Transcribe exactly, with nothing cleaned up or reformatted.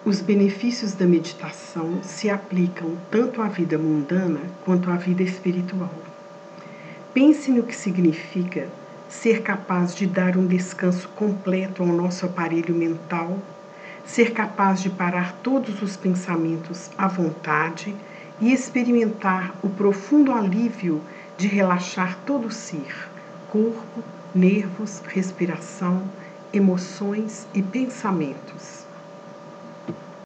Os benefícios da meditação se aplicam tanto à vida mundana quanto à vida espiritual. Pense no que significa ser capaz de dar um descanso completo ao nosso aparelho mental, ser capaz de parar todos os pensamentos à vontade e experimentar o profundo alívio de relaxar todo o ser, corpo, nervos, respiração, emoções e pensamentos.